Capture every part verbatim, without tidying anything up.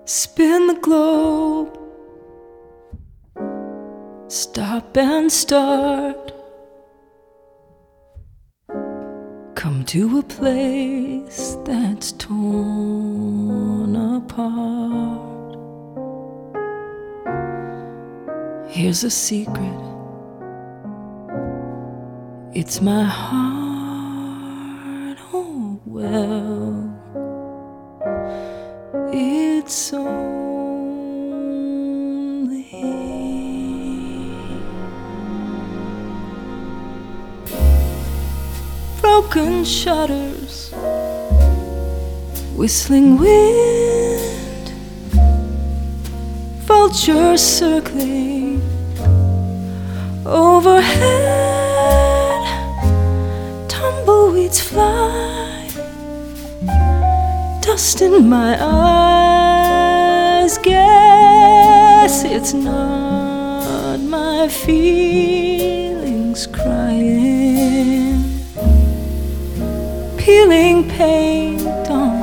Spin the globe, stop and start. Come to a place that's torn apart. Here's a secret, it's my heart. Oh well, it's only broken shutters, whistling wind, vultures circling overhead, tumbleweeds fly, dust in my eyes. Guess it's not my feelings crying, peeling paint on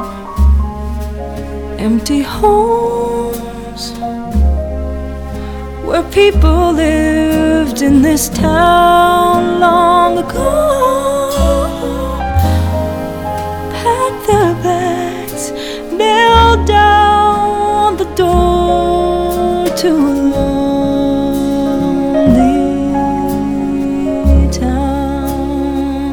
empty homes where people lived in this town long ago. Packed their bags, nailed down the door to a lonely town.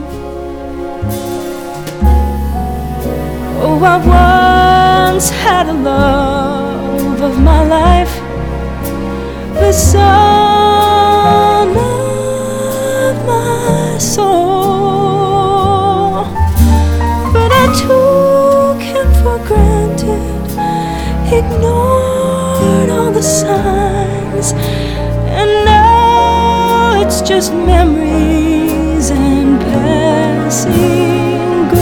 Oh, I once had a love of my life, the sun of my soul, but I took him for granted, ignored all the signs, and now it's just memories and passing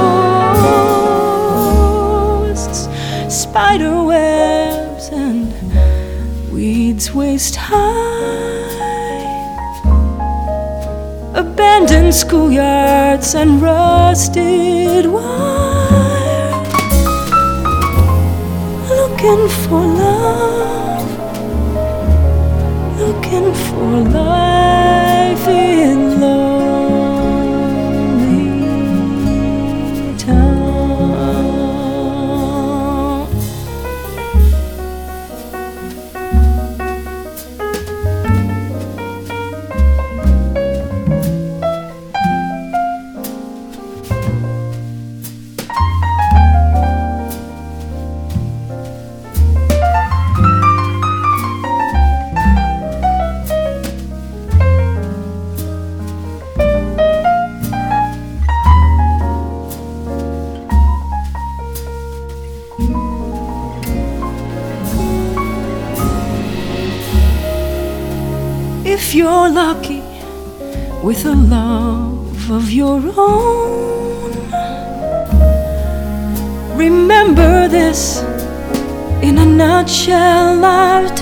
ghosts, spider webs and weeds waist high, abandoned schoolyards and rusted wire, looking for love, looking for life in lonely town. If you're lucky with a love of your own, remember this in a nutshell I've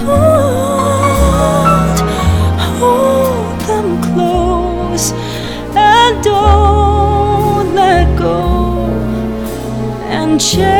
told. Hold them close and don't let go, and cherish